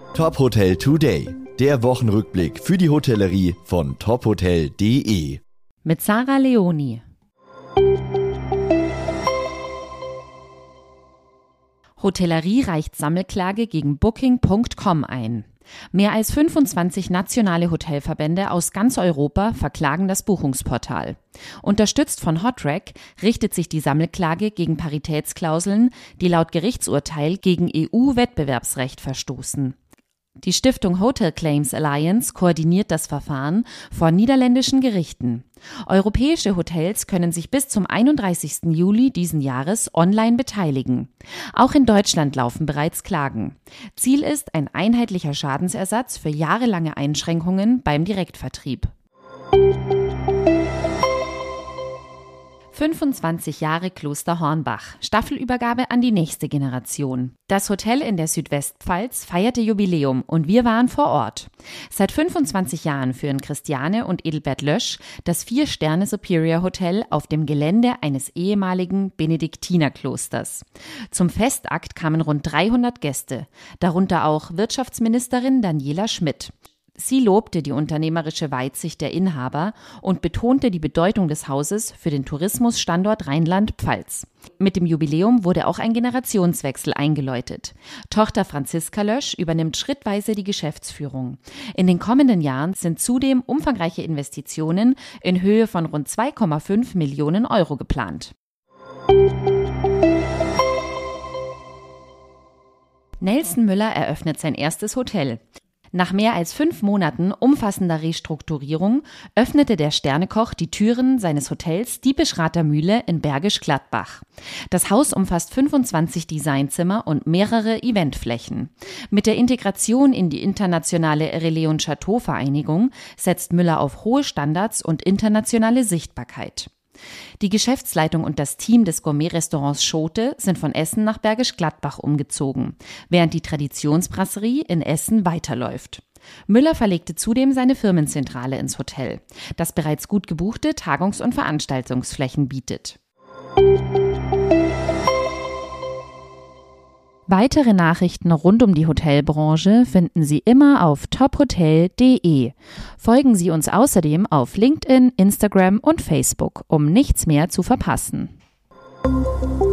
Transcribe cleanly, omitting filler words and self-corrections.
Top Hotel Today, der Wochenrückblick für die Hotellerie von tophotel.de. Mit Sarah Leoni. Hotellerie reicht Sammelklage gegen Booking.com ein. Mehr als 25 nationale Hotelverbände aus ganz Europa verklagen das Buchungsportal. Unterstützt von Hotrack richtet sich die Sammelklage gegen Paritätsklauseln, die laut Gerichtsurteil gegen EU-Wettbewerbsrecht verstoßen. Die Stiftung Hotel Claims Alliance koordiniert das Verfahren vor niederländischen Gerichten. Europäische Hotels können sich bis zum 31. Juli diesen Jahres online beteiligen. Auch in Deutschland laufen bereits Klagen. Ziel ist ein einheitlicher Schadensersatz für jahrelange Einschränkungen beim Direktvertrieb. 25 Jahre Kloster Hornbach. Staffelübergabe an die nächste Generation. Das Hotel in der Südwestpfalz feierte Jubiläum und wir waren vor Ort. Seit 25 Jahren führen Christiane und Edelbert Lösch das 4-Sterne Superior Hotel auf dem Gelände eines ehemaligen Benediktinerklosters. Zum Festakt kamen rund 300 Gäste, darunter auch Wirtschaftsministerin Daniela Schmidt. Sie lobte die unternehmerische Weitsicht der Inhaber und betonte die Bedeutung des Hauses für den Tourismusstandort Rheinland-Pfalz. Mit dem Jubiläum wurde auch ein Generationswechsel eingeläutet. Tochter Franziska Lösch übernimmt schrittweise die Geschäftsführung. In den kommenden Jahren sind zudem umfangreiche Investitionen in Höhe von rund 2,5 Millionen Euro geplant. Nelson Müller eröffnet sein erstes Hotel. Nach mehr als 5 Monaten umfassender Restrukturierung öffnete der Sternekoch die Türen seines Hotels Diepischrather Mühle in Bergisch Gladbach. Das Haus umfasst 25 Designzimmer und mehrere Eventflächen. Mit der Integration in die internationale Relais & Chateau Vereinigung setzt Müller auf hohe Standards und internationale Sichtbarkeit. Die Geschäftsleitung und das Team des Gourmet-Restaurants Schote sind von Essen nach Bergisch Gladbach umgezogen, während die Traditionsbrasserie in Essen weiterläuft. Müller verlegte zudem seine Firmenzentrale ins Hotel, das bereits gut gebuchte Tagungs- und Veranstaltungsflächen bietet. Weitere Nachrichten rund um die Hotelbranche finden Sie immer auf tophotel.de. Folgen Sie uns außerdem auf LinkedIn, Instagram und Facebook, um nichts mehr zu verpassen.